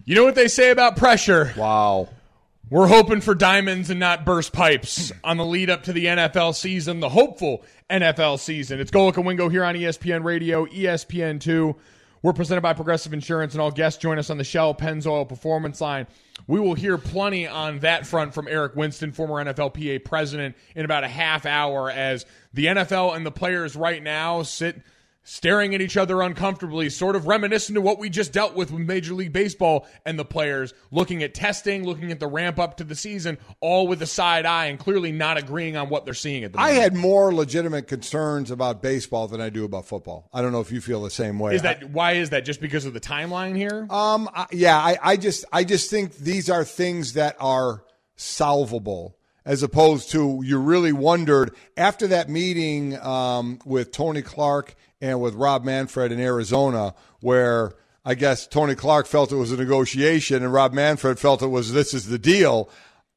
You know what they say about pressure? Wow. We're hoping for diamonds and not burst pipes on the lead up to the NFL season, the hopeful NFL season. It's Golic and Wingo here on ESPN Radio, ESPN2. We're presented by Progressive Insurance, and all guests join us on the Shell Pennzoil Performance Line. We will hear plenty on that front from Eric Winston, former NFLPA president, in about a half hour as the NFL and the players right now sit staring at each other uncomfortably, sort of reminiscent to what we just dealt with Major League Baseball and the players, looking at testing, looking at the ramp up to the season, all with a side eye and clearly not agreeing on what they're seeing at the moment. I had more legitimate concerns about baseball than I do about football. I don't know if you feel the same way. Why is that? Just because of the timeline here? I just think these are things that are solvable, as opposed to you really wondered after that meeting with Tony Clark and with Rob Manfred in Arizona, where I guess Tony Clark felt it was a negotiation and Rob Manfred felt this is the deal.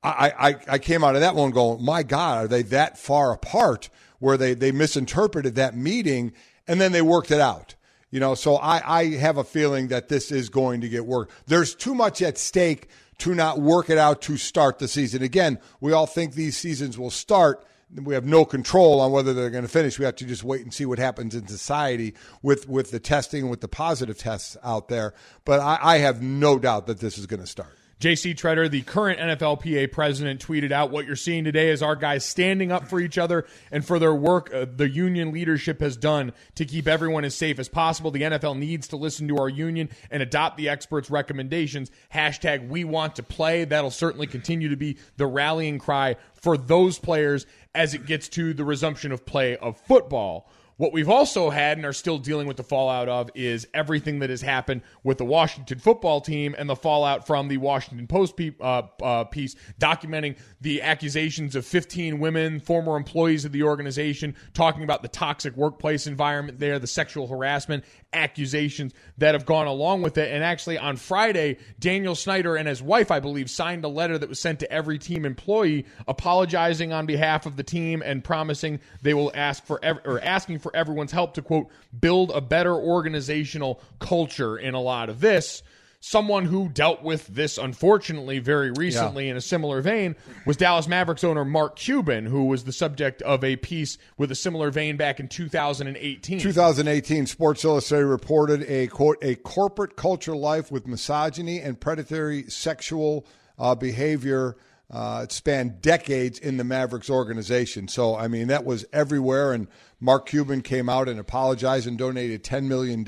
I came out of that one going, my God, are they that far apart where they misinterpreted that meeting and then they worked it out? So I have a feeling that this is going to get worked. There's too much at stake to not work it out to start the season. Again, we all think these seasons will start. We have no control on whether they're going to finish. We have to just wait and see what happens in society with the testing, with the positive tests out there. But I have no doubt that this is going to start. J.C. Treader, the current NFLPA president, tweeted out, "What you're seeing today is our guys standing up for each other and for their work the union leadership has done to keep everyone as safe as possible. The NFL needs to listen to our union and adopt the experts' recommendations. Hashtag we want to play." That'll certainly continue to be the rallying cry for those players as it gets to the resumption of play of football. What we've also had and are still dealing with the fallout of is everything that has happened with the Washington football team and the fallout from the Washington Post piece documenting the accusations of 15 women, former employees of the organization, talking about the toxic workplace environment there, the sexual harassment accusations that have gone along with it. And actually on Friday, Daniel Snyder and his wife, I believe, signed a letter that was sent to every team employee apologizing on behalf of the team and promising they will asking for everyone's help to, quote, build a better organizational culture in a lot of this. Someone who dealt with this, unfortunately, very recently in a similar vein was Dallas Mavericks owner Mark Cuban, who was the subject of a piece with a similar vein back in 2018. 2018, Sports Illustrated reported a, quote, a corporate culture life with misogyny and predatory sexual behavior. It spanned decades in the Mavericks organization. So, I mean, that was everywhere. And Mark Cuban came out and apologized and donated $10 million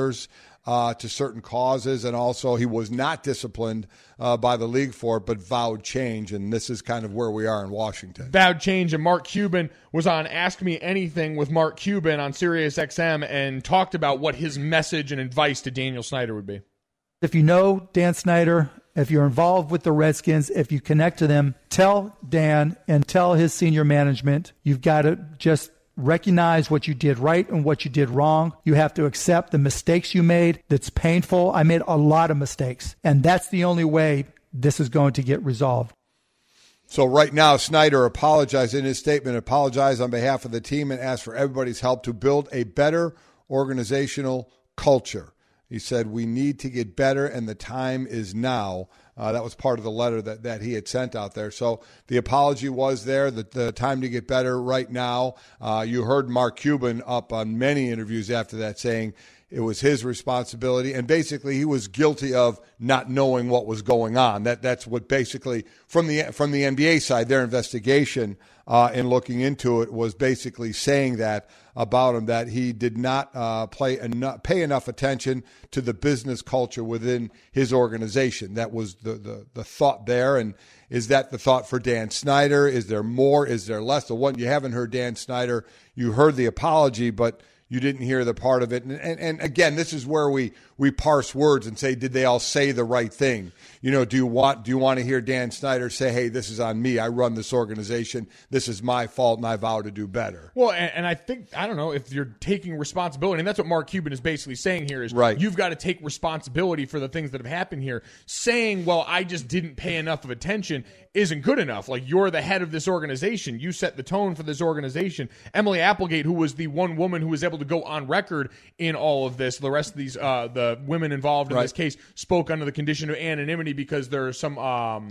to certain causes. And also he was not disciplined by the league for it, but vowed change. And this is kind of where we are in Washington. Vowed change. And Mark Cuban was on Ask Me Anything with Mark Cuban on Sirius XM and talked about what his message and advice to Daniel Snyder would be. If you know Dan Snyder, if you're involved with the Redskins, if you connect to them, tell Dan and tell his senior management, you've got to just recognize what you did right and what you did wrong. You have to accept the mistakes you made. That's painful. I made a lot of mistakes, and that's the only way this is going to get resolved. So right now, Snyder apologized in his statement, apologized on behalf of the team and asked for everybody's help to build a better organizational culture. He said, we need to get better, and the time is now. That was part of the letter that he had sent out there. So the apology was there, the time to get better right now. You heard Mark Cuban up on many interviews after that saying it was his responsibility, and basically he was guilty of not knowing what was going on. That's what basically, from the NBA side, their investigation in looking into it was basically saying that about him, that he did not pay enough attention to the business culture within his organization. That was the thought there. And is that the thought for Dan Snyder? Is there more? Is there less? The one you haven't heard Dan Snyder, you heard the apology, but you didn't hear the part of it. And again, this is where we parse words and say, did they all say the right thing? You know, do you want to hear Dan Snyder say, hey, this is on me. I run this organization. This is my fault, and I vow to do better. Well, and I think, I don't know, if you're taking responsibility, and that's what Mark Cuban is basically saying here, is right. You've got to take responsibility for the things that have happened here. Saying, well, I just didn't pay enough of attention isn't good enough. Like, you're the head of this organization. You set the tone for this organization. Emily Applegate, who was the one woman who was able to to go on record in all of this. The rest of these, the women involved in this case spoke under the condition of anonymity because there are some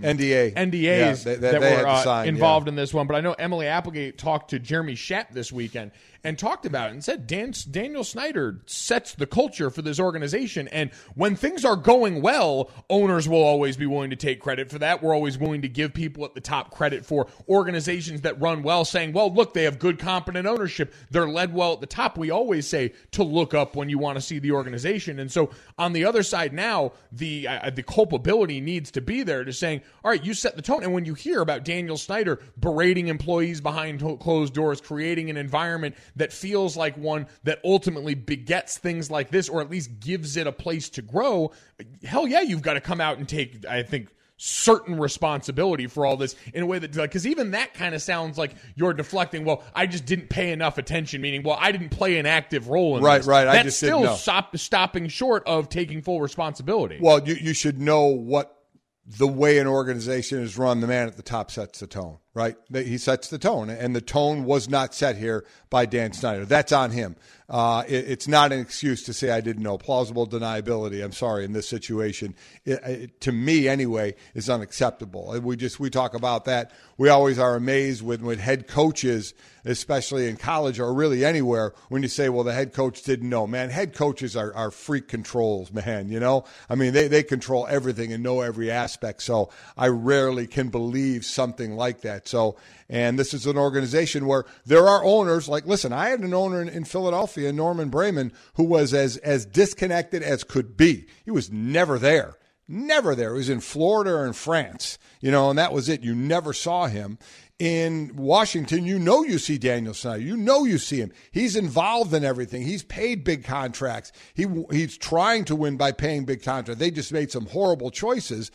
NDAs that were involved in this one. But I know Emily Applegate talked to Jeremy Schaap this weekend and talked about it and said Daniel Snyder sets the culture for this organization. And when things are going well, owners will always be willing to take credit for that. We're always willing to give people at the top credit for organizations that run well, saying, well, look, they have good, competent ownership. They're led well at the top. We always say to look up when you want to see the organization. And so on the other side now, the culpability needs to be there to saying, all right, you set the tone. And when you hear about Daniel Snyder berating employees behind closed doors, creating an environment that feels like one that ultimately begets things like this, or at least gives it a place to grow, hell yeah, you've got to come out and take, I think, certain responsibility for all this in a way that, because even that kind of sounds like you're deflecting, well, I just didn't pay enough attention, meaning, well, I didn't play an active role in this. Right. That's still stopping short of taking full responsibility. Well, you should know what the way an organization is run. The man at the top sets the tone, right? He sets the tone, and the tone was not set here by Dan Snyder. That's on him. It's not an excuse to say I didn't know. Plausible deniability, I'm sorry, in this situation, to me anyway, is unacceptable. We talk about that. We always are amazed when head coaches, especially in college or really anywhere, when you say, well, the head coach didn't know. Man, head coaches are freak controls, man, you know? I mean, they control everything and know every aspect, so I rarely can believe something like that. So, and this is an organization where there are owners, like, listen, I had an owner in Philadelphia, Norman Brayman, who was as disconnected as could be. He was never there. Never there. He was in Florida or in France, you know, and that was it. You never saw him. In Washington, you see Daniel Snyder. You see him. He's involved in everything. He's paid big contracts. He's trying to win by paying big contracts. They just made some horrible choices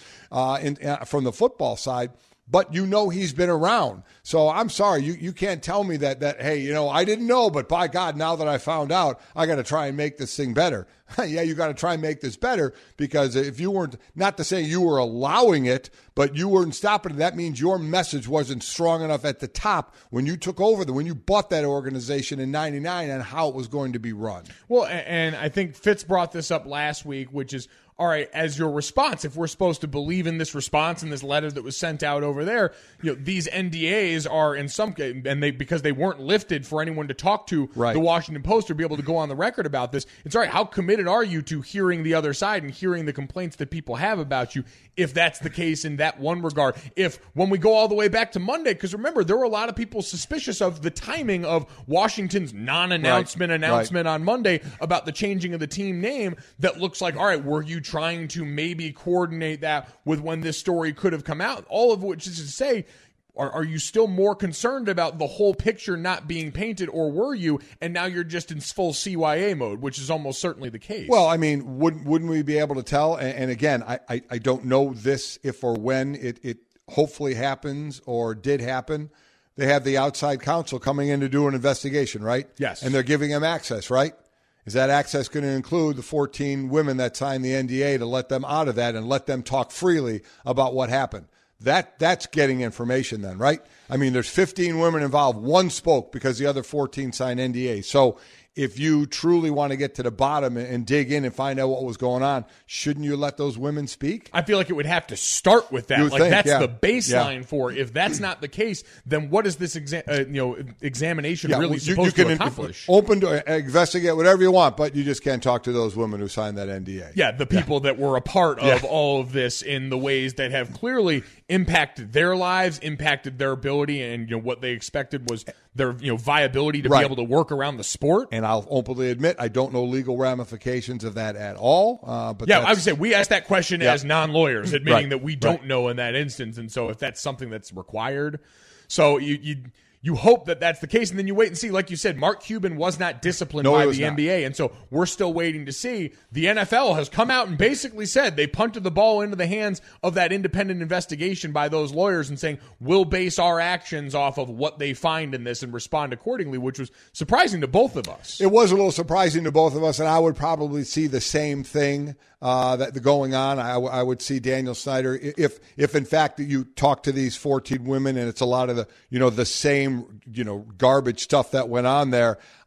from the football side. But he's been around. So I'm sorry, you can't tell me that hey, I didn't know, but by God, now that I found out, I got to try and make this thing better. Yeah, you got to try and make this better, because if you weren't, not to say you were allowing it, but you weren't stopping it, that means your message wasn't strong enough at the top when you took over, when you bought that organization in '99 and how it was going to be run. Well, and I think Fitz brought this up last week, which is, all right, as your response, if we're supposed to believe in this response and this letter that was sent out over there, these NDAs are in some case, and because they weren't lifted for anyone to talk to the Washington Post or be able to go on the record about this, it's all right, how committed are you to hearing the other side and hearing the complaints that people have about you, if that's the case in that one regard? If, when we go all the way back to Monday, because remember, there were a lot of people suspicious of the timing of Washington's announcement on Monday about the changing of the team name, that looks like, all right, were you trying to maybe coordinate that with when this story could have come out? All of which is to say, are you still more concerned about the whole picture not being painted, or were you, and now you're just in full CYA mode, which is almost certainly the case? Well, I mean, wouldn't we be able to tell? And again, I don't know this if or when it hopefully happens or did happen. They have the outside counsel coming in to do an investigation, right? Yes. And they're giving them access, right? Is that access going to include the 14 women that signed the NDA to let them out of that and let them talk freely about what happened? That's getting information then, right? I mean, there's 15 women involved. One spoke because the other 14 signed NDAs. So if you truly want to get to the bottom and dig in and find out what was going on, shouldn't you let those women speak? I feel like it would have to start with that. That's the baseline for. If that's not the case, then what is this examination really supposed to accomplish? Open to investigate whatever you want, but you just can't talk to those women who signed that NDA. Yeah, the people that were a part of all of this in the ways that have clearly impacted their lives, impacted their ability, and what they expected was their viability to be able to work around the sport. And I'll openly admit I don't know legal ramifications of that at all. But I would say we asked that question as non-lawyers, admitting that we don't know in that instance. And so if that's something that's required, so you hope that that's the case, and then you wait and see. Like you said, Mark Cuban was not disciplined by the NBA, and so we're still waiting to see. The NFL has come out and basically said they punted the ball into the hands of that independent investigation by those lawyers and saying, we'll base our actions off of what they find in this and respond accordingly, which was surprising to both of us. It was a little surprising to both of us, and I would probably see the same thing that going on. I would see Daniel Snyder, if in fact you talk to these 14 women and it's a lot of the same garbage stuff that went on there,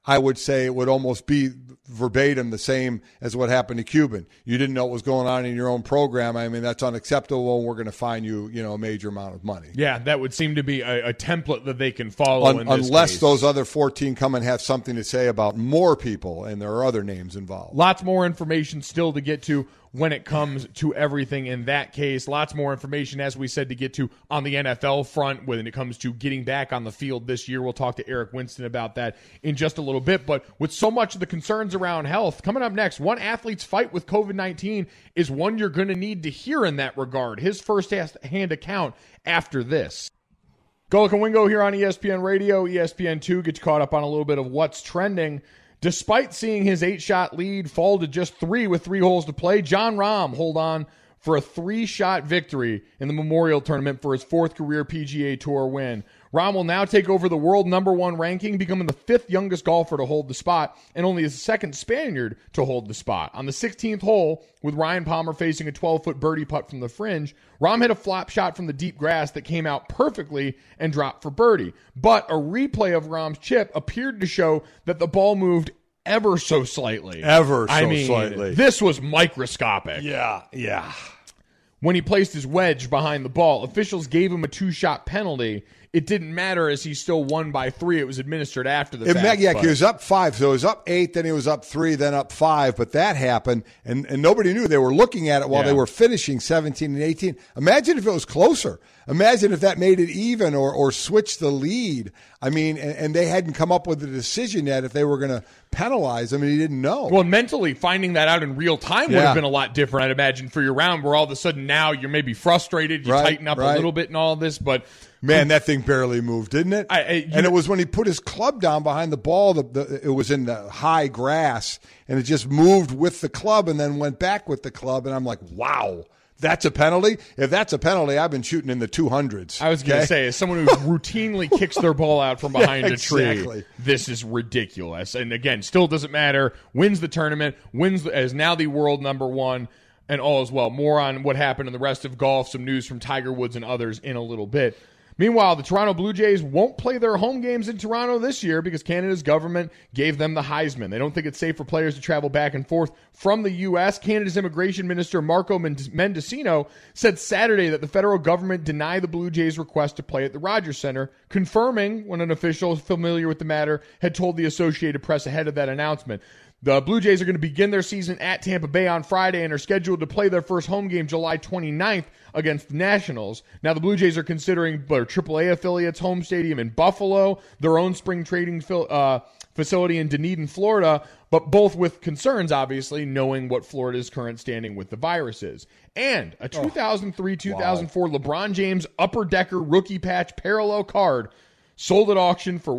I would say it would almost be verbatim the same as what happened to Cuban. You didn't know what was going on in your own program. I mean, that's unacceptable, and we're going to fine you, a major amount of money. Yeah, that would seem to be a template that they can follow in this unless case. Those other 14 come and have something to say about more people, and there are other names involved. Lots more information still to get to when it comes to everything in that case. Lots more information, as we said, to get to on the NFL front when it comes to getting back on the field this year. We'll talk to Eric Winston about that in just a little bit. But with so much of the concerns around health, coming up next, one athlete's fight with COVID-19 is one you're going to need to hear in that regard. His first-hand account after this. Golic and Wingo here on ESPN Radio, ESPN2. Get you caught up on a little bit of what's trending. Despite seeing his 8-shot lead fall to just 3 with 3 holes to play, Jon Rahm hold on for a 3-shot victory in the Memorial Tournament for his 4th career PGA Tour win. Rahm will now take over the world #1 ranking, becoming the 5th youngest golfer to hold the spot and only the 2nd Spaniard to hold the spot. On the 16th hole, with Ryan Palmer facing a 12-foot birdie putt from the fringe, Rahm hit a flop shot from the deep grass that came out perfectly and dropped for birdie. But a replay of Rahm's chip appeared to show that the ball moved ever so slightly. Slightly. This was microscopic. Yeah. When he placed his wedge behind the ball, officials gave him a 2-shot penalty. It didn't matter as he still won by 3. It was administered after the fact. Yeah, he was up 5. So it was up 8, then he was up 3, then up 5. But that happened, and nobody knew. They were looking at it while they were finishing 17 and 18. Imagine if it was closer. Imagine if that made it even or switched the lead. I mean, and they hadn't come up with a decision yet if they were going to penalize him, and he didn't know. Well, mentally, finding that out in real time would have been a lot different, I'd imagine, for your round, where all of a sudden now you're maybe frustrated, you tighten up a little bit and all this, but... Man, that thing barely moved, didn't it? And it was when he put his club down behind the ball, it was in the high grass, and it just moved with the club and then went back with the club, and I'm like, wow. That's a penalty? If that's a penalty, I've been shooting in the 200s. I was going to say, as someone who routinely kicks their ball out from behind a tree, this is ridiculous. And again, still doesn't matter. Wins the tournament, is now the world #1, and all is well. More on what happened in the rest of golf, some news from Tiger Woods and others in a little bit. Meanwhile, the Toronto Blue Jays won't play their home games in Toronto this year because Canada's government gave them the Heisman. They don't think it's safe for players to travel back and forth from the U.S. Canada's Immigration Minister Marco Mendicino said Saturday that the federal government denied the Blue Jays' request to play at the Rogers Centre, confirming when an official familiar with the matter had told the Associated Press ahead of that announcement. The Blue Jays are going to begin their season at Tampa Bay on Friday and are scheduled to play their first home game July 29th against the Nationals. Now, the Blue Jays are considering their AAA affiliates' home stadium in Buffalo, their own spring training facility in Dunedin, Florida, but both with concerns, obviously, knowing what Florida's current standing with the virus is. And a 2003-2004 LeBron James Upper Decker rookie patch parallel card sold at auction for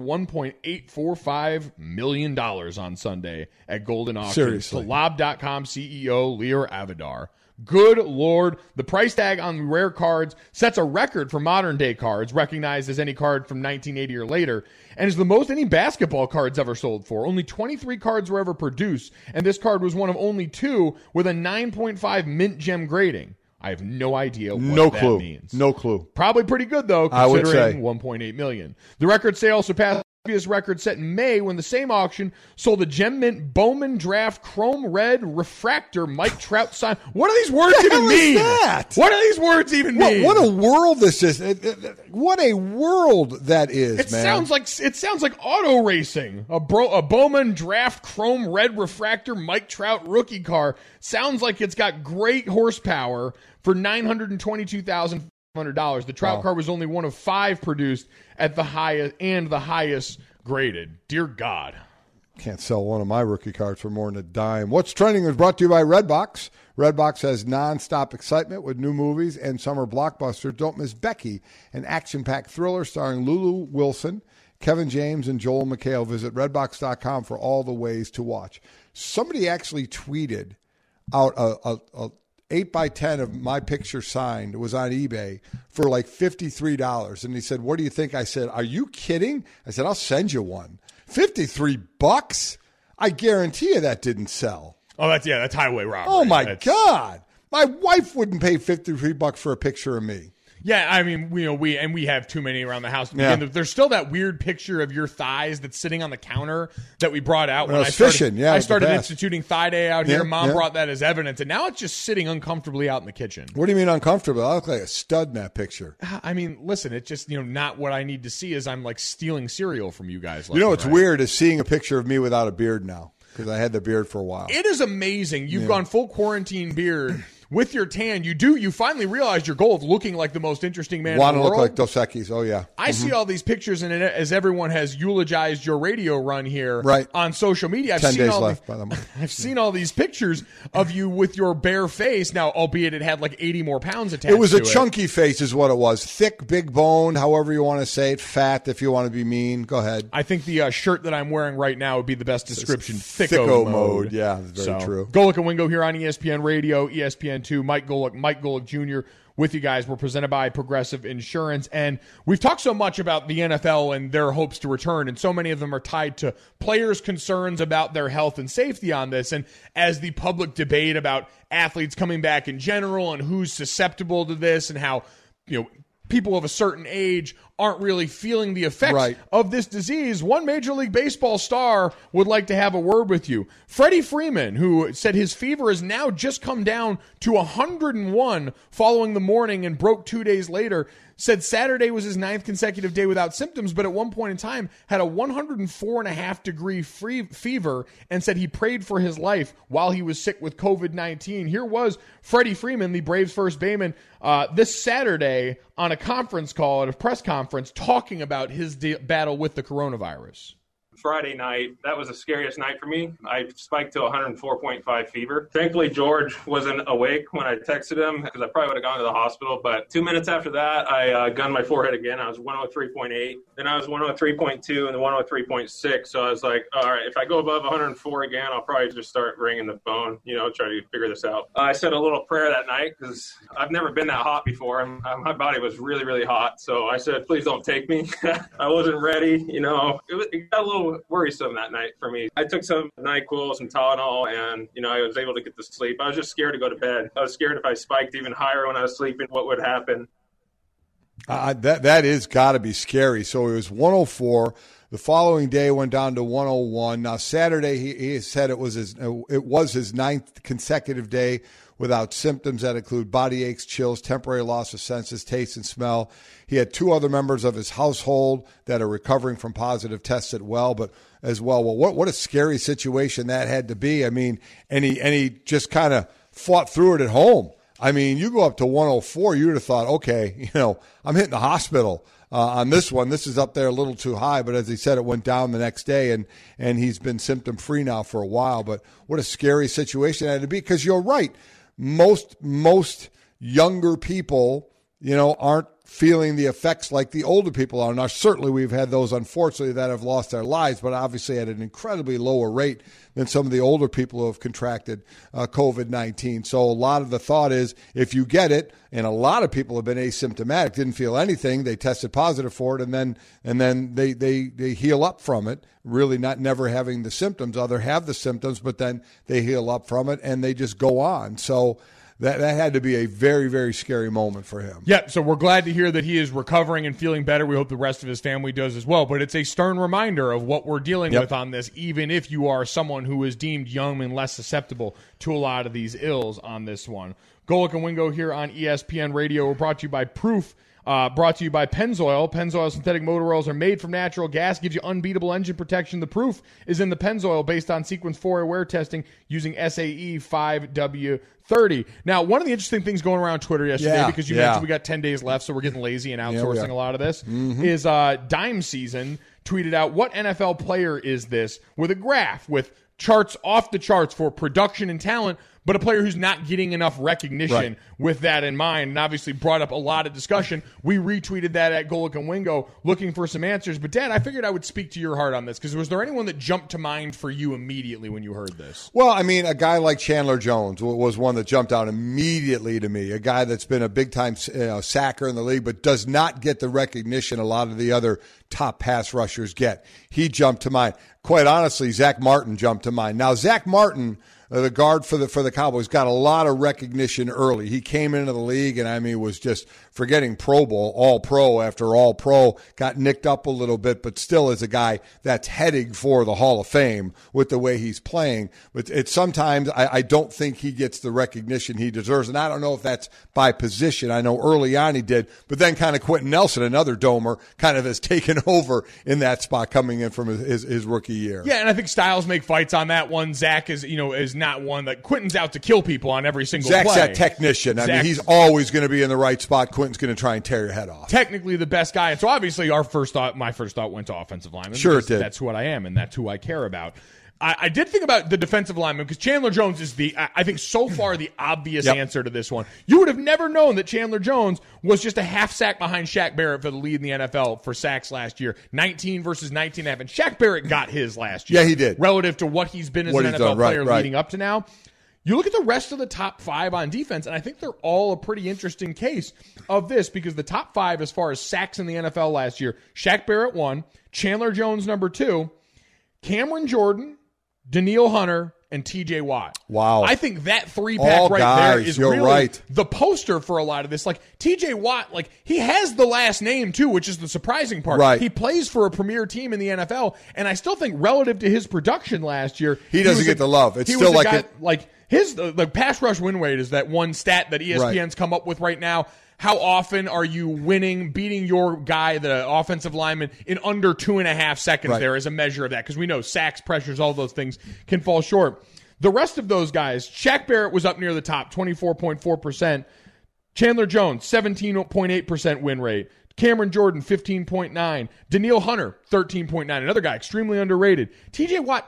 $1.845 million on Sunday at Golden Auctions. Seriously. To Lob.com CEO Lear Avidar. Good Lord. The price tag on rare cards sets a record for modern-day cards, recognized as any card from 1980 or later, and is the most any basketball cards ever sold for. Only 23 cards were ever produced, and this card was one of only 2 with a 9.5 mint gem grading. I have no idea what that means. No clue. Probably pretty good, though, considering $1.8 million. The record sale surpassed the previous record set in May when the same auction sold a Gem Mint Bowman Draft Chrome Red Refractor Mike Trout sign. What do these words even mean? What do these words even mean? What a world this is. What a world that is, man. It sounds like auto racing. A Bowman Draft Chrome Red Refractor Mike Trout rookie car. Sounds like it's got great horsepower for $922,500. The Trout car was only one of 5 produced at the highest graded. Dear God. Can't sell one of my rookie cards for more than a dime. What's Trending is brought to you by Redbox. Redbox has nonstop excitement with new movies and summer blockbusters. Don't miss Becky, an action-packed thriller starring Lulu Wilson, Kevin James, and Joel McHale. Visit Redbox.com for all the ways to watch. Somebody actually tweeted out a 8x10 of my picture signed. It was on eBay for like $53. And he said, what do you think? I said, are you kidding? I said, I'll send you one. $53? I guarantee you that didn't sell. Oh, that's highway robbery. Oh, my God. My wife wouldn't pay $53 for a picture of me. Yeah, I mean, we have too many around the house to begin with. There's still that weird picture of your thighs that's sitting on the counter that we brought out when I started instituting Thigh Day out here. Mom brought that as evidence, and now it's just sitting uncomfortably out in the kitchen. What do you mean uncomfortable? I look like a stud in that picture. I mean, listen, it's just not what I need to see as I'm like stealing cereal from you guys. What's weird is seeing a picture of me without a beard now, because I had the beard for a while. It is amazing. You've gone full quarantine beard. With your tan, you finally realized your goal of looking like the most interesting man in the world. Want to look like Dos Equis. Oh, yeah. I see all these pictures, and as everyone has eulogized your radio run here on social media, 10 days left, by the way. I've seen all these pictures of you with your bare face. Now, albeit it had like 80 more pounds attached to it. It was a chunky face is what it was. Thick, big boned, however you want to say it. Fat, if you want to be mean. Go ahead. I think the shirt that I'm wearing right now would be the best description. Thicko mode. Yeah, very true. Golic and Wingo here on ESPN Radio, ESPN2. Mike Golic Jr. with you guys. We're presented by Progressive Insurance. And we've talked so much about the NFL and their hopes to return, and so many of them are tied to players' concerns about their health and safety on this. And as the public debate about athletes coming back in general and who's susceptible to this and how, people of a certain age aren't really feeling the effects of this disease, one Major League Baseball star would like to have a word with you. Freddie Freeman, who said his fever has now just come down to 101 following the morning and broke 2 days later, said Saturday was his 9th consecutive day without symptoms, but at one point in time had a 104.5 degree fever, and said he prayed for his life while he was sick with COVID-19. Here was Freddie Freeman, the Braves first baseman, this Saturday on a conference call at a press conference talking about his battle with the coronavirus. Friday night, that was the scariest night for me. I spiked to 104.5 fever. Thankfully, George wasn't awake when I texted him, because I probably would have gone to the hospital. But 2 minutes after that, I gunned my forehead again. I was 103.8. Then I was 103.2 and then 103.6. So I was like, all right, if I go above 104 again, I'll probably just start ringing the phone, try to figure this out. I said a little prayer that night because I've never been that hot before. My body was really, really hot. So I said, please don't take me. I wasn't ready. It got a little worrisome that night for me. I took some NyQuil, some Tylenol, and I was able to get to sleep. I was just scared to go to bed. I was scared if I spiked even higher when I was sleeping, what would happen. That is got to be scary. So it was 104. The following day went down to 101. Now Saturday he said it was his 9th consecutive day without symptoms that include body aches, chills, temporary loss of senses, taste, and smell. He had 2 other members of his household that are recovering from positive tests as well. Well, what a scary situation that had to be. I mean, and he just kind of fought through it at home. I mean, you go up to 104, you would have thought, okay, I'm hitting the hospital on this one. This is up there a little too high, but as he said, it went down the next day, and he's been symptom-free now for a while. But what a scary situation that had to be, because you're right. Most younger people, aren't feeling the effects like the older people are. Now, certainly we've had those, unfortunately, that have lost their lives, but obviously at an incredibly lower rate than some of the older people who have contracted COVID-19. So a lot of the thought is if you get it, and a lot of people have been asymptomatic, didn't feel anything, they tested positive for it, and then they heal up from it, really never having the symptoms. Other have the symptoms, but then they heal up from it, and they just go on. So that had to be a very, very scary moment for him. Yeah, so we're glad to hear that he is recovering and feeling better. We hope the rest of his family does as well. But it's a stern reminder of what we're dealing with on this, even if you are someone who is deemed young and less susceptible to a lot of these ills on this one. Golic and Wingo here on ESPN Radio. We're brought to you by Proof. Brought to you by Pennzoil. Pennzoil synthetic motor oils are made from natural gas, gives you unbeatable engine protection. The proof is in the Pennzoil based on Sequence 4 wear testing using SAE 5W30. Now, one of the interesting things going around Twitter yesterday, because you mentioned we got 10 days left, so we're getting lazy and outsourcing a lot of this, is Dime Season tweeted out, what NFL player is this, with a graph with charts off the charts for production and talent, but a player who's not getting enough recognition with that in mind, and obviously brought up a lot of discussion. We retweeted that at Golic and Wingo looking for some answers. But, Dad, I figured I would speak to your heart on this, because was there anyone that jumped to mind for you immediately when you heard this? Well, I mean, a guy like Chandler Jones was one that jumped out immediately to me, a guy that's been a big-time sacker in the league but does not get the recognition a lot of the other top pass rushers get. He jumped to mind. quite honestly, Zach Martin jumped to mind. Now, Zach Martin, the guard for the Cowboys, got a lot of recognition early. He came into the league and, was just forgetting Pro Bowl, All-Pro after All-Pro, got nicked up a little bit, but still is a guy that's heading for the Hall of Fame with the way he's playing. But sometimes I don't think he gets the recognition he deserves, and I don't know if that's by position. I know early on he did, but then kind of Quentin Nelson, another domer, kind of has taken over in that spot coming in from his rookie year. Yeah, and I think styles make fights on that one. Zach is not one that Quentin's out to kill people on every single Zach's play. that technician. He's always going to be in the right spot. Quentin's going to try and tear your head off. Technically the best guy. And so obviously my first thought went to offensive lineman. Sure it did. That's what I am, and that's who I care about. I did think about the defensive lineman because Chandler Jones is I think so far the obvious answer to this one. You would have never known that Chandler Jones was just a half sack behind Shaq Barrett for the lead in the NFL for sacks last year. 19 versus 19.5. And Shaq Barrett got his last year. Yeah, he did. Relative to what he's been as an NFL player leading up to now. You look at the rest of the top 5 on defense, and I think they're all a pretty interesting case of this because the top 5 as far as sacks in the NFL last year, Shaq Barrett 1, Chandler Jones number 2, Cameron Jordan, Danielle Hunter, and TJ Watt. Wow. I think that 3-pack there is really right. the poster for a lot of this. Like TJ Watt, he has the last name too, which is the surprising part. Right. He plays for a premier team in the NFL, and I still think relative to his production last year, he doesn't get the love. It's still the pass rush win rate is that one stat that ESPN's come up with right now. How often are you beating your guy, the offensive lineman, in under 2.5 seconds there as a measure of that? Because we know sacks, pressures, all those things can fall short. The rest of those guys, Shaq Barrett was up near the top, 24.4%. Chandler Jones, 17.8% win rate. Cameron Jordan, 15.9. Danielle Hunter, 13.9. Another guy, extremely underrated. TJ Watt,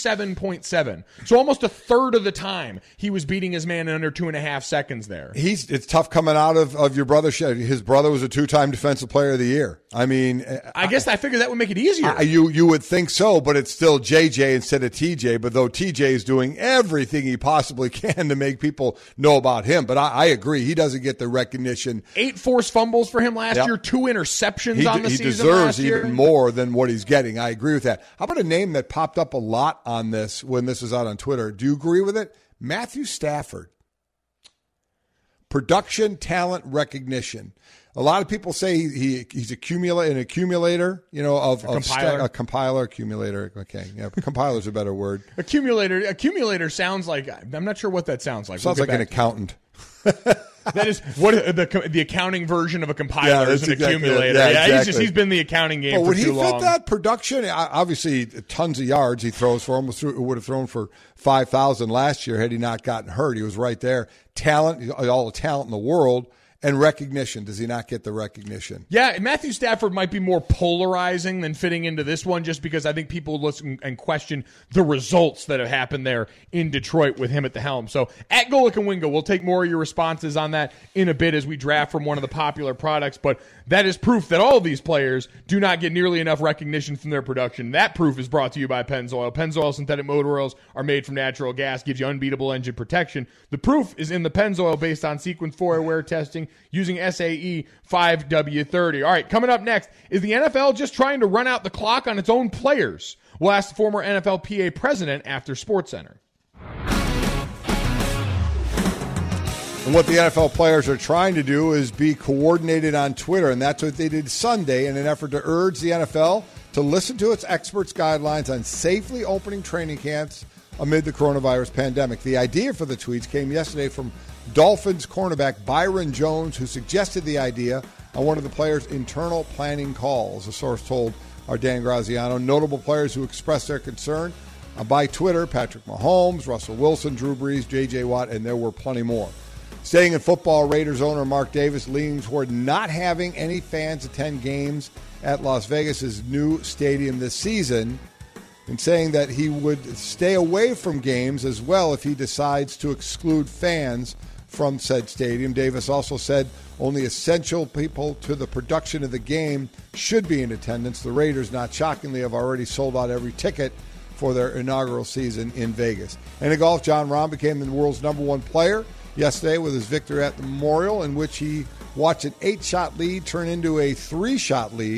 27.7. So almost a third of the time he was beating his man in under 2.5 seconds there. It's tough coming out of your brother. His brother was a 2-time Defensive Player of the Year. I guess I figured that would make it easier. You would think so, but it's still JJ instead of TJ. But though TJ is doing everything he possibly can to make people know about him. But I agree, he doesn't get the recognition. 8 forced fumbles for him last year. 2 interceptions on the season last year. He deserves even more than what he's getting. I agree with that. How about a name that popped up a lot on this when this was out on Twitter? Do you agree with it? Matthew Stafford. Production, talent, recognition. A lot of people say he's an accumulator, a compiler, accumulator. Okay, yeah, compiler's a better word. Accumulator sounds like, I'm not sure what that sounds like. Sounds like an accountant. That is what the accounting version of a compiler is an accumulator. Exactly. He's been the accounting game for too long. Would he fit that production? Obviously, tons of yards he throws for. Would have thrown for 5,000 last year had he not gotten hurt. He was right there. Talent, all the talent in the world. And recognition. Does he not get the recognition? Yeah, Matthew Stafford might be more polarizing than fitting into this one just because I think people listen and question the results that have happened there in Detroit with him at the helm. So at Golic and Wingo, we'll take more of your responses on that in a bit as we draft from one of the popular products. But that is proof that all of these players do not get nearly enough recognition from their production. That proof is brought to you by Pennzoil. Pennzoil synthetic motor oils are made from natural gas, gives you unbeatable engine protection. The proof is in the Pennzoil based on Sequence 4 wear testing using SAE 5W30. All right, coming up next, is the NFL just trying to run out the clock on its own players? We'll ask the former NFLPA president after SportsCenter. And what the NFL players are trying to do is be coordinated on Twitter, and that's what they did Sunday in an effort to urge the NFL to listen to its experts' guidelines on safely opening training camps amid the coronavirus pandemic. The idea for the tweets came yesterday from Dolphins cornerback Byron Jones, who suggested the idea on one of the players' internal planning calls. A source told our Dan Graziano. Notable players who expressed their concern by Twitter: Patrick Mahomes, Russell Wilson, Drew Brees, J.J. Watt, and there were plenty more. Staying in football, Raiders owner Mark Davis leaning toward not having any fans attend games at Las Vegas' new stadium this season, and saying that he would stay away from games as well if he decides to exclude fans from said stadium. Davis also said only essential people to the production of the game should be in attendance. The Raiders, not shockingly, have already sold out every ticket for their inaugural season in Vegas. And in golf, Jon Rahm became the world's #1 player yesterday with his victory at the Memorial, in which he watched an 8-shot lead turn into a 3-shot lead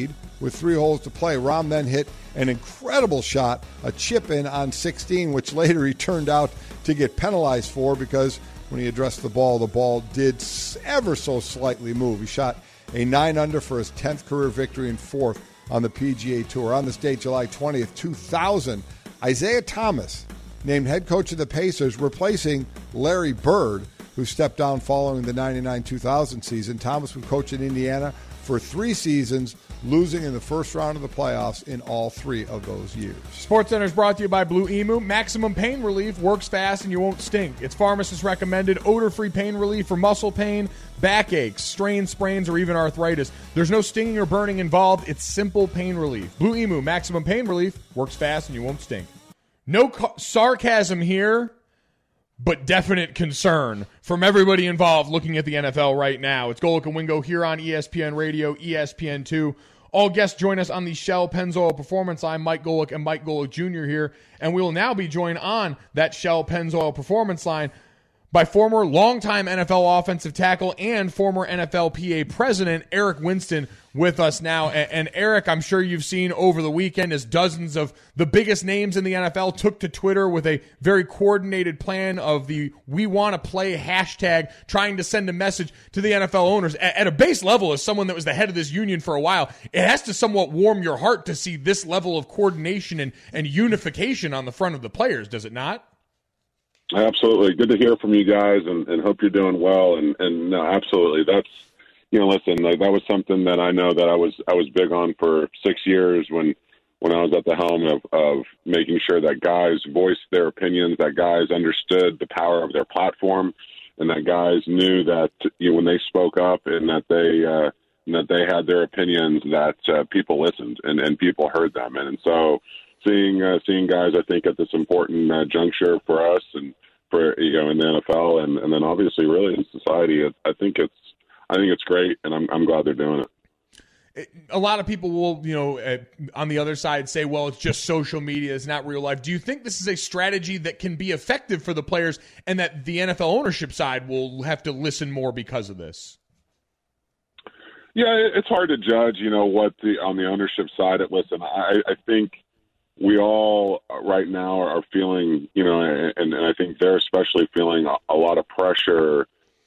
with 3 holes to play. Rahm then hit an incredible shot, a chip in on 16, which later he turned out to get penalized for because when he addressed the ball did ever so slightly move. He shot a 9-under for his 10th career victory and 4th on the PGA Tour. On this date, July 20th, 2000, Isaiah Thomas named head coach of the Pacers, replacing Larry Bird, who stepped down following the 99-2000 season. Thomas would coach in Indiana for 3 seasons, losing in the first round of the playoffs in all 3 of those years. SportsCenter is brought to you by Blue Emu. Maximum pain relief works fast and you won't stink. It's pharmacist recommended odor-free pain relief for muscle pain, backaches, strains, sprains, or even arthritis. There's no stinging or burning involved. It's simple pain relief. Blue Emu, maximum pain relief, works fast and you won't stink. No sarcasm here, but definite concern from everybody involved looking at the NFL right now. It's Golic and Wingo here on ESPN Radio, ESPN2. All guests join us on the Shell Pennzoil Performance Line. Mike Golic and Mike Golic Jr. here. And we will now be joined on that Shell Pennzoil Performance Line by former longtime NFL offensive tackle and former NFLPA president Eric Winston with us now. And Eric, I'm sure you've seen over the weekend as dozens of the biggest names in the NFL took to Twitter with a very coordinated plan of the "We Want to Play" hashtag, trying to send a message to the NFL owners. At a base level, as someone that was the head of this union for a while, it has to somewhat warm your heart to see this level of coordination and unification on the front of the players, does it not? Absolutely. Good to hear from you guys, and hope you're doing well. And no, absolutely. That's, listen, that was something that I know that I was big on for 6 years when I was at the helm of making sure that guys voiced their opinions, that guys understood the power of their platform, and that guys knew that when they spoke up and that they had their opinions, that people listened and people heard them. And so seeing guys, I think, at this important juncture for us and for in the NFL and then obviously really in society, I think it's great, and I'm glad they're doing it. A lot of people will, on the other side say, well, it's just social media, it's not real life. Do you think this is a strategy that can be effective for the players and that the NFL ownership side will have to listen more because of this? Yeah, it's hard to judge, what on the ownership side. Listen, I think we all right now are feeling, and I think they're especially feeling a lot of pressure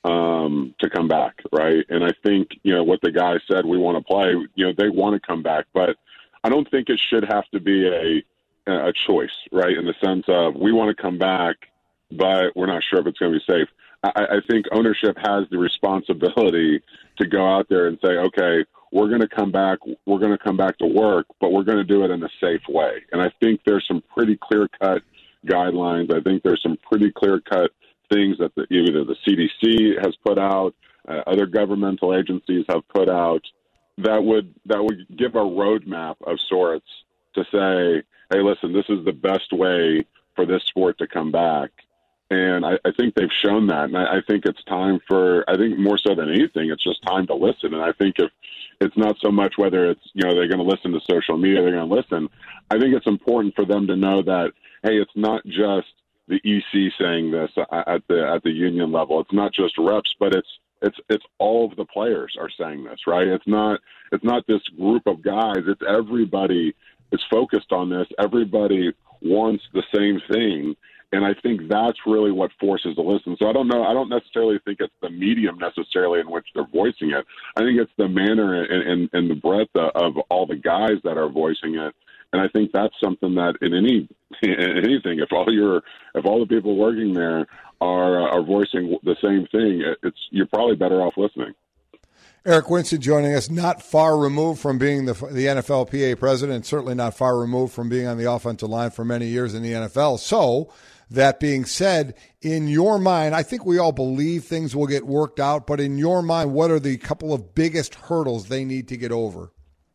to come back, right? And I think, what the guy said, we want to play, they want to come back, but I don't think it should have to be a choice, right? In the sense of we want to come back, but we're not sure if it's going to be safe. I think ownership has the responsibility to go out there and say, okay, we're going to come back to work, but we're going to do it in a safe way. And I think there's some pretty clear-cut guidelines. I think there's some pretty clear-cut things that either the CDC has put out, other governmental agencies have put out that would give a roadmap of sorts to say, hey, listen, this is the best way for this sport to come back. And I think they've shown that. And I think it's time I think more so than anything, it's just time to listen. And I think if it's not so much whether it's, they're going to listen to social media, they're going to listen. I think it's important for them to know that, hey, it's not just the EC saying this at the union level. It's not just reps, but it's all of the players are saying this, right? It's not this group of guys. It's everybody is focused on this. Everybody wants the same thing. And I think that's really what forces the listen. So I don't know. I don't necessarily think it's the medium necessarily in which they're voicing it. I think it's the manner and the breadth of all the guys that are voicing it. And I think that's something that in anything, if all the people working there are voicing the same thing, you're probably better off listening. Eric Winston joining us, not far removed from being the NFLPA president, certainly not far removed from being on the offensive line for many years in the NFL. So, that being said, in your mind, I think we all believe things will get worked out, but in your mind, what are the couple of biggest hurdles they need to get over?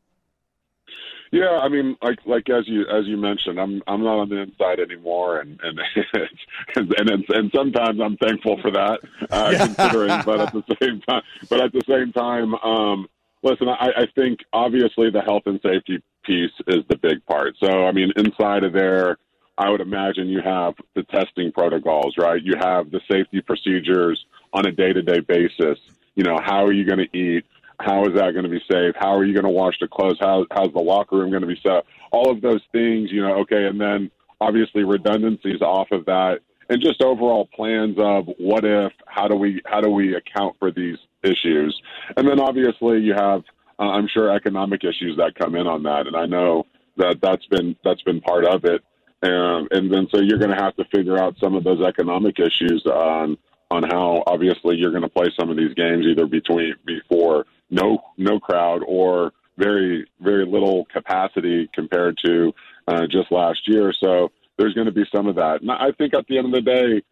Yeah, I mean, like as you mentioned, I'm not on the inside anymore, and sometimes I'm thankful for that, considering. But at the same time, listen, I think obviously the health and safety piece is the big part. So I mean, inside of there, I would imagine you have the testing protocols, right? You have the safety procedures on a day-to-day basis. How are you going to eat? How is that going to be safe? How are you going to wash the clothes? How's the locker room going to be set? All of those things, okay, and then obviously redundancies off of that, and just overall plans of what if, how do we account for these issues? And then obviously you have, I'm sure, economic issues that come in on that, and I know that's been part of it. And then so you're going to have to figure out some of those economic issues on how obviously you're going to play some of these games either before no crowd or very, very little capacity compared to just last year. So there's going to be some of that. And I think at the end of the day,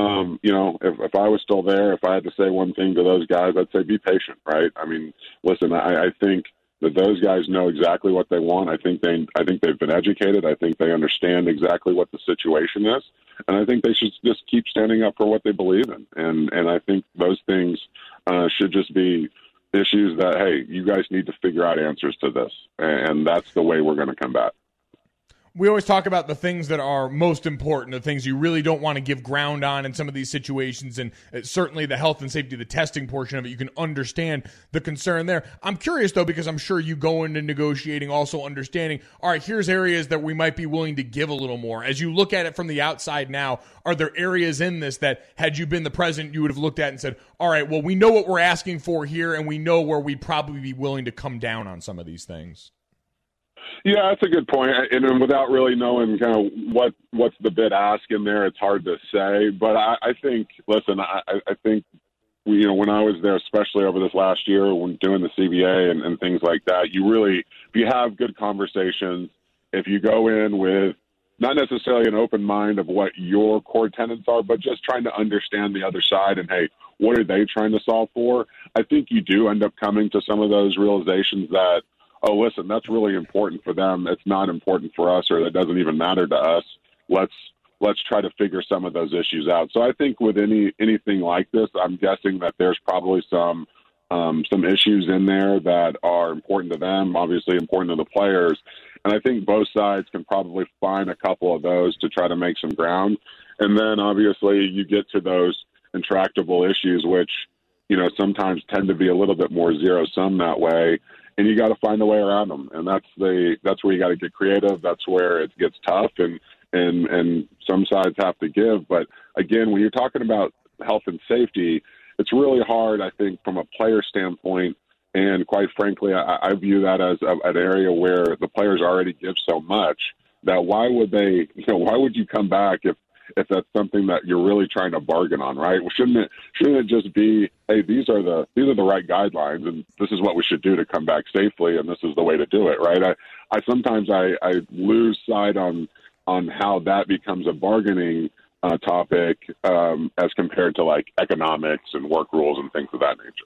if I was still there, if I had to say one thing to those guys, I'd say be patient, right? I mean, listen, I think that those guys know exactly what they want. I think they've been educated. I think they understand exactly what the situation is. And I think they should just keep standing up for what they believe in. And I think those things should just be issues that, hey, you guys need to figure out answers to this. And that's the way we're going to combat. We always talk about the things that are most important, the things you really don't want to give ground on in some of these situations, and certainly the health and safety, the testing portion of it, you can understand the concern there. I'm curious, though, because I'm sure you go into negotiating also understanding, all right, here's areas that we might be willing to give a little more. As you look at it from the outside now, are there areas in this that, had you been the president, you would have looked at and said, all right, well, we know what we're asking for here, and we know where we'd probably be willing to come down on some of these things? Yeah, that's a good point. And without really knowing kind of what's the bid ask in there, it's hard to say. But I think, listen, I think when I was there, especially over this last year when doing the CBA and things like that, if you have good conversations, if you go in with not necessarily an open mind of what your core tenets are, but just trying to understand the other side and, hey, what are they trying to solve for? I think you do end up coming to some of those realizations that, oh, listen, that's really important for them. It's not important for us, or that doesn't even matter to us. Let's try to figure some of those issues out. So I think with anything like this, I'm guessing that there's probably some issues in there that are important to them, obviously important to the players. And I think both sides can probably find a couple of those to try to make some ground. And then obviously you get to those intractable issues, which, sometimes tend to be a little bit more zero-sum that way. And you got to find a way around them, and that's where you got to get creative. That's where it gets tough, and some sides have to give. But again, when you're talking about health and safety, it's really hard, I think, from a player standpoint. And quite frankly, I view that as an area where the players already give so much that why would you come back if that's something that you're really trying to bargain on, right? Well, shouldn't it just be, hey, these are the right guidelines, and this is what we should do to come back safely, and this is the way to do it, right? I sometimes lose sight on how that becomes a bargaining topic as compared to like economics and work rules and things of that nature.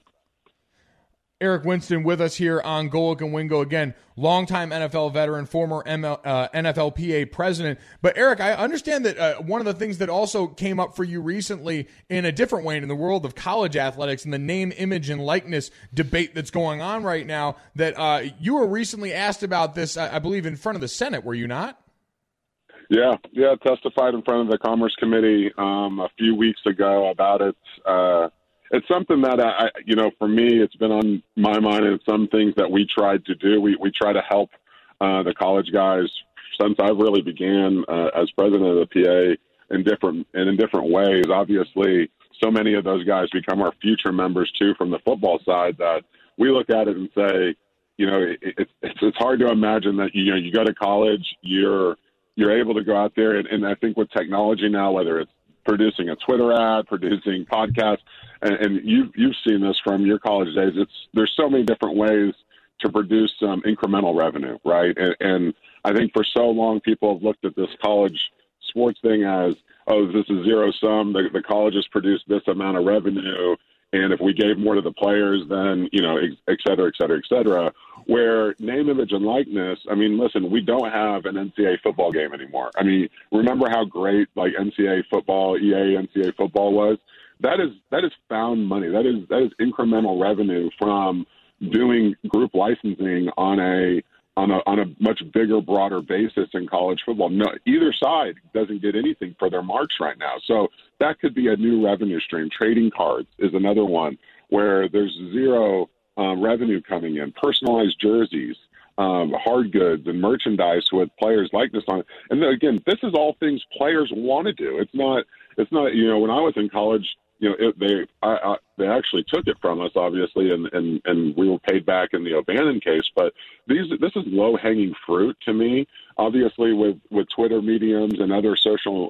Eric Winston with us here on Golic and Wingo. Again, longtime NFL veteran, former NFLPA president. But Eric, I understand that one of the things that also came up for you recently in a different way in the world of college athletics and the name, image, and likeness debate that's going on right now, that you were recently asked about this, I believe, in front of the Senate, were you not? Yeah, testified in front of the Commerce Committee a few weeks ago about it. It's something that, for me, it's been on my mind, and some things that we tried to do. We try to help the college guys since I really began as president of the PA in different ways. Obviously, so many of those guys become our future members, too, from the football side, that we look at it and say, it's hard to imagine that, you go to college, you're able to go out there, and I think with technology now, whether it's producing a Twitter ad, producing podcasts, and you've seen this from your college days. There's so many different ways to produce some incremental revenue, right? And I think for so long people have looked at this college sports thing as, oh, this is zero sum. The colleges produce this amount of revenue, and if we gave more to the players, then et cetera, et cetera, et cetera. Where name, image, and likeness, I mean, listen, we don't have an NCAA football game anymore. I mean, remember how great like NCAA football, EA NCAA football was? That is found money. That is incremental revenue from doing group licensing on a much bigger, broader basis in college football. No, either side doesn't get anything for their marks right now. So that could be a new revenue stream. Trading cards is another one where there's zero revenue coming in, personalized jerseys, hard goods and merchandise with players' likeness on it. And then, again, this is all things players want to do. It's not, when I was in college, they actually took it from us, obviously, and we were paid back in the O'Bannon case. But this is low-hanging fruit to me. Obviously, with Twitter mediums and other social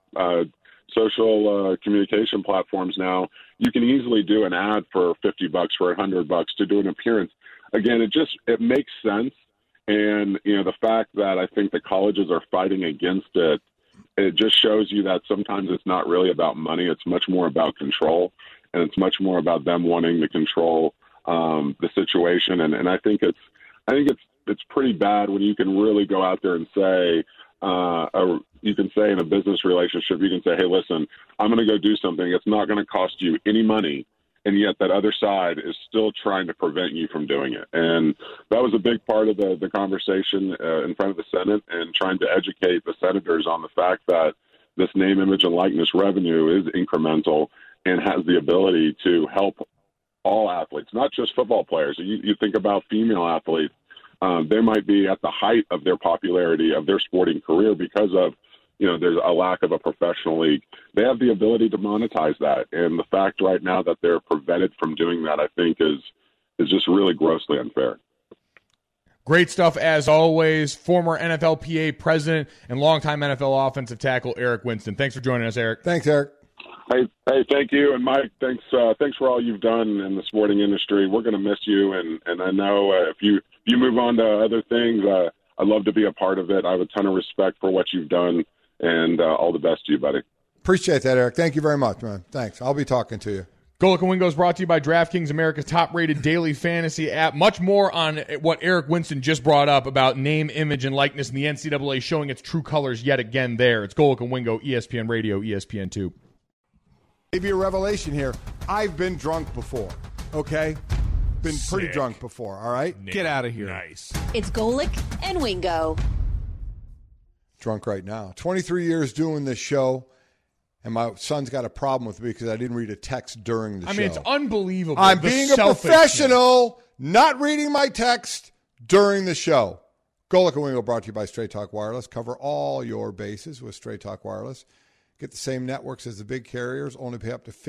communication platforms now, you can easily do an ad for $50, for $100 to do an appearance. Again, it makes sense. And, the fact that I think the colleges are fighting against it, it just shows you that sometimes it's not really about money. It's much more about control, and it's much more about them wanting to control the situation. And I think it's pretty bad when you can really go out there and say, you can say in a business relationship, you can say, hey, listen, I'm going to go do something. It's not going to cost you any money. And yet that other side is still trying to prevent you from doing it. And that was a big part of the conversation in front of the Senate, and trying to educate the senators on the fact that this name, image, and likeness revenue is incremental and has the ability to help all athletes, not just football players. You think about female athletes. They might be at the height of their popularity of their sporting career because of, there's a lack of a professional league. They have the ability to monetize that. And the fact right now that they're prevented from doing that, I think, is just really grossly unfair. Great stuff, as always. Former NFLPA president and longtime NFL offensive tackle Eric Winston. Thanks for joining us, Eric. Thanks, Eric. Hey, thank you. And Mike, thanks for all you've done in the sporting industry. We're going to miss you. And I know if you move on to other things, I'd love to be a part of it. I have a ton of respect for what you've done. And all the best to you, buddy. Appreciate that, Eric. Thank you very much, man. Thanks. I'll be talking to you. Golic and Wingo is brought to you by DraftKings, America's top-rated daily fantasy app. Much more on what Eric Winston just brought up about name, image, and likeness, and the NCAA showing its true colors yet again there. It's Golic and Wingo, ESPN Radio, ESPN2. Maybe a revelation here. I've been drunk before, okay? Been pretty drunk before, all right? Get out of here. Nice. It's Golic and Wingo. Drunk right now. 23 years doing this show, and my son's got a problem with me because I didn't read a text during the show. I mean, it's unbelievable. I'm being a professional, not reading my text during the show. Golic and Wingo brought to you by Straight Talk Wireless. Cover all your bases with Straight Talk Wireless. Get the same networks as the big carriers, only pay up to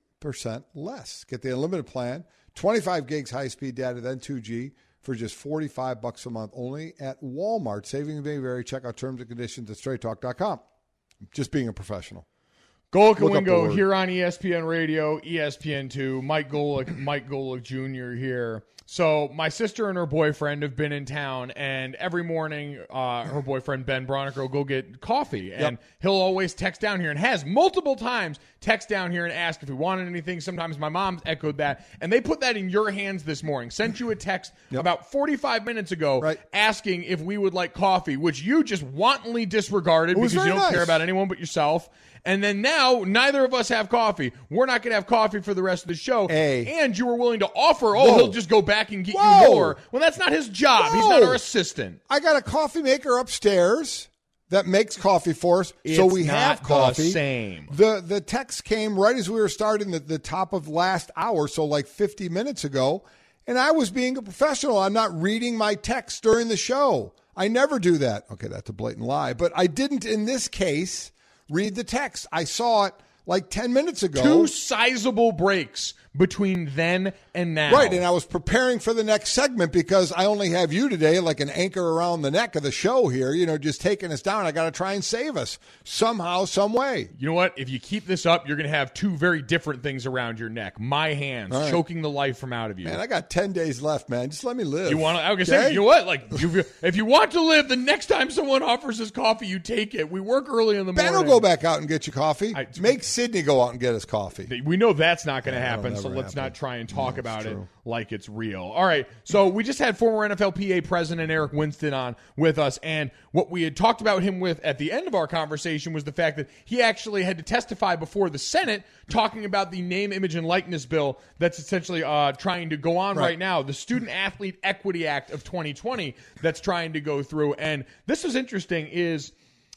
50% less. Get the unlimited plan, 25 gigs high-speed data, then 2G. For just $45 a month only at Walmart. Savings may vary. Check out terms and conditions at straighttalk.com. Just being a professional. Golic and Wingo here on ESPN Radio, ESPN2. Mike Golic Jr. here. So my sister and her boyfriend have been in town, and every morning her boyfriend, Ben Broniker, will go get coffee. And he'll always text down here, and has multiple times text down here and ask if we wanted anything. Sometimes my mom echoed that. And they put that in your hands this morning. Sent you a text about 45 minutes ago asking if we would like coffee, which you just wantonly disregarded because you don't care about anyone but yourself. And then now, neither of us have coffee. We're not going to have coffee for the rest of the show. And you were willing to offer, he'll just go back and get you more. Well, that's not his job. He's not our assistant. I got a coffee maker upstairs that makes coffee for us, so we have coffee. The same. The text came right as we were starting the top of last hour, so like 50 minutes ago, and I was being a professional. I'm not reading my text during the show. I never do that. Okay, that's a blatant lie, but I didn't in this case read the text. I saw it like 10 minutes ago. 2 sizable breaks between then and now. Right, and I was preparing for the next segment because I only have you today like an anchor around the neck of the show here, just taking us down. I got to try and save us somehow, some way. You know what? If you keep this up, you're going to have 2 very different things around your neck. My hands choking the life from out of you. Man, I got 10 days left, man. Just let me live. You want to? I was going to say, you know what? Like, if you want to live, the next time someone offers us coffee, you take it. We work early in the morning. Ben will go back out and get you coffee. Make Sydney go out and get us coffee. We know that's not going to happen, so let's not try and talk about it like it's real. All right, so we just had former NFLPA president Eric Winston on with us, and what we had talked about him with at the end of our conversation was the fact that he actually had to testify before the Senate talking about the name, image, and likeness bill that's essentially trying to go on right now, the Student Athlete Equity Act of 2020 that's trying to go through. And this is interesting is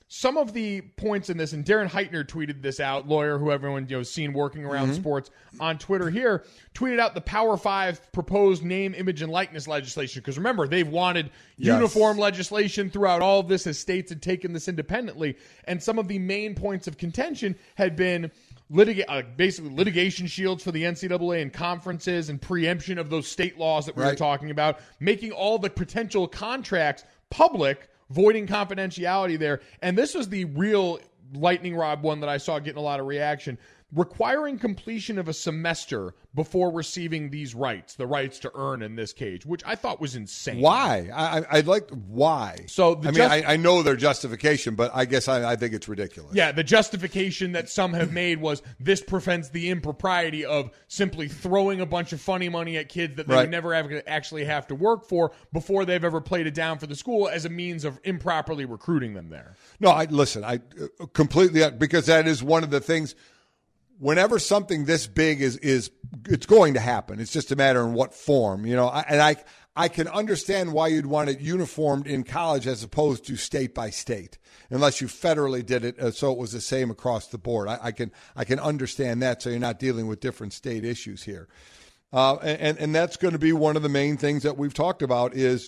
some of the points in this, and Darren Heitner tweeted this out, lawyer who everyone seen working around sports on Twitter here, tweeted out the Power 5 proposed name, image, and likeness legislation. Because remember, they've wanted uniform legislation throughout all of this as states had taken this independently. And some of the main points of contention had been basically litigation shields for the NCAA and conferences and preemption of those state laws that we were talking about, making all the potential contracts public, voiding confidentiality there. And this was the real lightning rod one that I saw getting a lot of reaction. Requiring completion of a semester before receiving these rights, the rights to earn in this case, which I thought was insane. Why? I'd like why. So I know their justification, but I guess I think it's ridiculous. Yeah, the justification that some have made was this prevents the impropriety of simply throwing a bunch of funny money at kids that they would never actually have to work for before they've ever played it down for the school as a means of improperly recruiting them there. No, I completely, because that is one of the things. Whenever something this big is it's going to happen. It's just a matter in what form, I can understand why you'd want it uniformed in college as opposed to state by state, unless you federally did it so it was the same across the board. I can understand that, so you're not dealing with different state issues here, and that's going to be one of the main things that we've talked about is.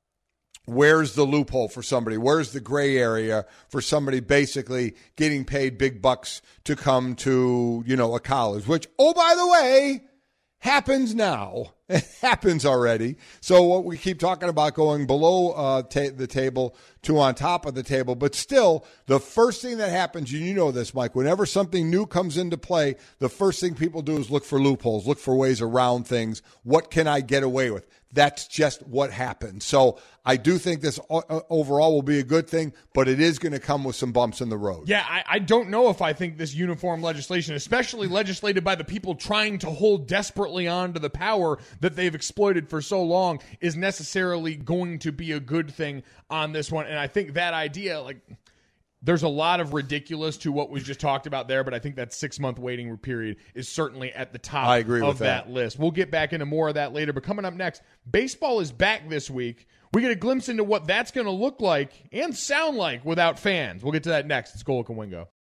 Where's the loophole for somebody? Where's the gray area for somebody basically getting paid big bucks to come to, a college, which, oh, by the way, happens now. It happens already. So what we keep talking about going below the table to on top of the table, but still the first thing that happens, and you know this, Mike, whenever something new comes into play, the first thing people do is look for loopholes, look for ways around things. What can I get away with? That's just what happens. So I do think this overall will be a good thing, but it is going to come with some bumps in the road. Yeah, I don't know if I think this uniform legislation, especially legislated by the people trying to hold desperately on to the power that they've exploited for so long, is necessarily going to be a good thing on this one. And I think that idea, there's a lot of ridiculous to what we just talked about there, but I think that 6-month waiting period is certainly at the top of that list. We'll get back into more of that later, but coming up next, baseball is back this week. We get a glimpse into what that's going to look like and sound like without fans. We'll get to that next. It's Golic and Wingo.